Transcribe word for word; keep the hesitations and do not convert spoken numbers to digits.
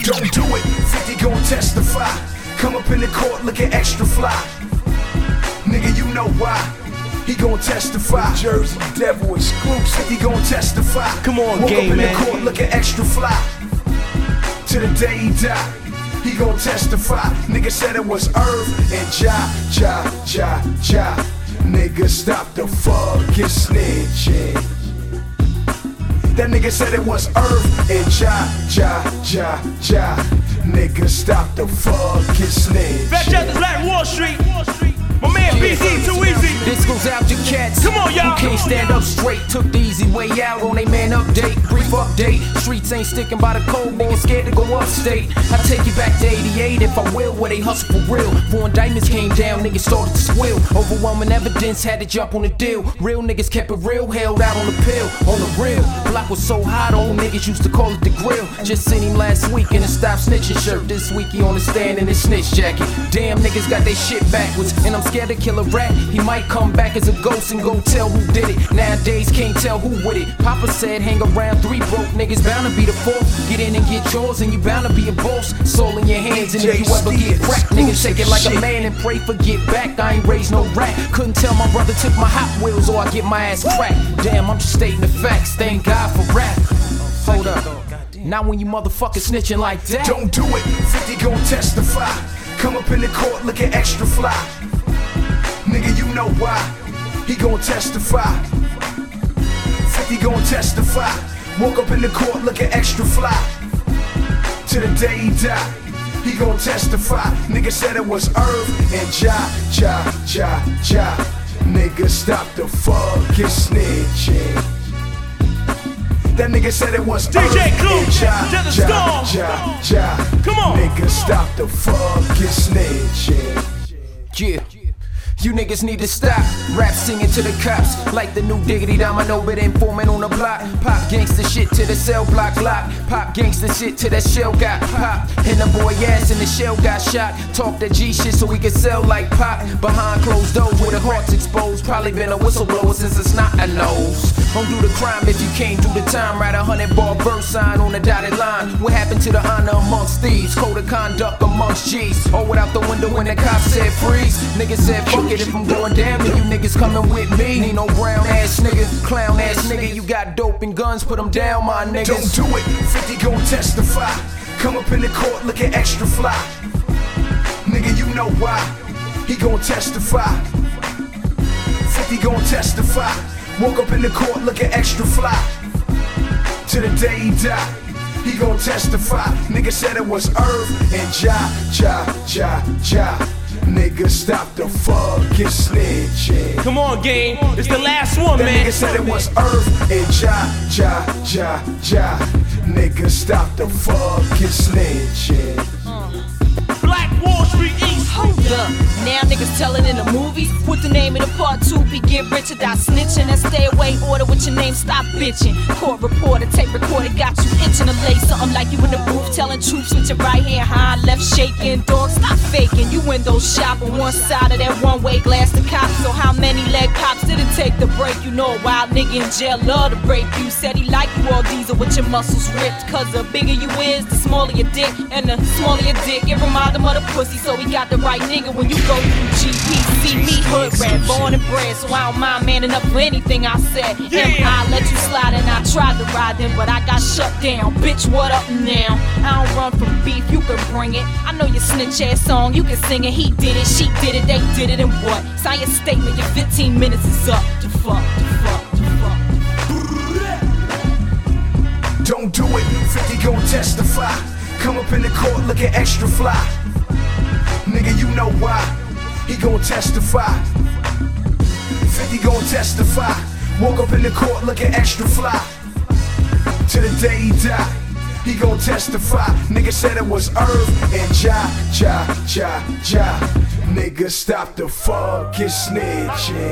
Don't do it, fifty gon' testify. Come up in the court looking extra fly. Nigga, you know why. He gon' testify. Jersey Devil exclusive. He gon' testify. Come on, Woke game, up in man. the court looking extra fly. To the day he die, he gon' testify. Nigga said it was Irv and Ja, Ja, Ja, Ja. Nigga, stop the fucking snitching. That nigga said it was Irv and Ja, Ja, Ja, Ja. Nigga, stop the fucking snitching. Fat Justice, Black Wall Street. My man B Z, too easy. This goes out to cats. Come on, y'all. Who can't stand up straight. Took the easy way out on a man update. Brief update. Streets ain't sticking by the code. Niggas scared to go upstate. I take you back to eighty-eight if I will, where they hustle for real. Four indictments came down, niggas started to squill. Overwhelming evidence, had to jump on the deal. Real niggas kept it real, held out on the pill. On the real, block was so hot, old niggas used to call it the grill. Just seen him last week in a stop snitching shirt. This week he on the stand in his snitch jacket. Damn, niggas got their shit backwards, and I'm scared to kill a rat. He might come back as a ghost and go tell who did it. Nowadays can't tell who with it. Papa said hang around three broke niggas, bound to be the fourth. Get in and get yours and you bound to be a boss. Soul in your hands, and if you ever get cracked, niggas shake it like a man and pray for get back. I ain't raised no rat. Couldn't tell my brother took my Hot Wheels or I get my ass cracked. Damn, I'm just stating the facts. Thank God for rap. Hold up. Not when you motherfuckers snitching like that. Don't do it, fifty gon' testify. Come up in the court looking extra fly. Nigga, you know why. He gon' testify. fifty gon' testify. Woke up in the court looking extra fly. To the day he die, he gon' testify. Nigga said it was Irv and Ja, Ja, Ja, Ja. Nigga, stop the fucking snitching. That nigga said it was D J Clue, Ja, to the Ja, storm. Ja, Ja. Come on. Nigga, stop the fucking snitching. Yeah. You niggas need to stop. Rap singing to the cops like the new diggity dime. I know, but informant on the block. Pop gangsta shit to the cell block lock. Pop gangsta shit to that shell got pop. And the boy ass and the shell got shot. Talk that G shit so we can sell like pop. Behind closed doors with the hearts exposed. Probably been a whistleblower since it's not a nose. Don't do the crime if you can't do the time. Write a hundred bar verse sign on the dotted line. What happened to the honor amongst thieves? Code of conduct amongst G's. Oh, without the window when the cops said freeze. Niggas said fuck it, if I'm going down, then you niggas coming with me. Ain't no brown ass nigga, clown ass nigga. You got dope and guns, put them down, my niggas. Don't do it, fifty gon' testify. Come up in the court looking extra fly. Nigga, you know why. He gon' testify. fifty gon' testify. Woke up in the court looking extra fly. To the day he die, he gon' testify. Nigga said it was Irv and Ja, Ja, Ja, Ja. Nigga, stop the fucking snitching. Come on, game. It's the last one, That man. nigga said it was Irv and Ja, Ja, Ja, Ja. Nigga, stop the fucking snitching. Black Wall Street East. Hold up, now niggas telling in the movies. What the name of the part two be get rich or die snitching. And stay away, order with your name, stop bitching. Court reporter, tape recorder, got you itching to lay something like you in the booth telling truths with your right hand high, left shaking. Dog, stop faking. You window shop on one side of that one-way glass to cop. So how many leg cops did it take to break? You know a wild nigga in jail love to break you. Said he like you all diesel with your muscles ripped. Cause the bigger you is, the smaller your dick. And the smaller your dick, it remind him of the pussy. So he got the right nigga when you go through G P. See me hood rat, born and bred. So I don't mind manning up for anything I said. Yeah. And I let you slide and I tried to ride them, but I got shut down. Bitch, what up now? I don't run from beef, you can bring it. I know your snitch ass song, you can sing it. He did it, she did it, they did it, and what? Sign your statement, your fifteen minutes is up. The fuck, the fuck, the fuck. Don't do it, fifty gon' testify. Come up in the court looking extra fly. Nigga, you know why. He gon' testify. fifty gon' testify. Woke up in the court looking extra fly. To the day he die, he gon' testify. Nigga said it was Irv and Ja, Ja, Ja, Ja. Nigga, stop the fucking snitching.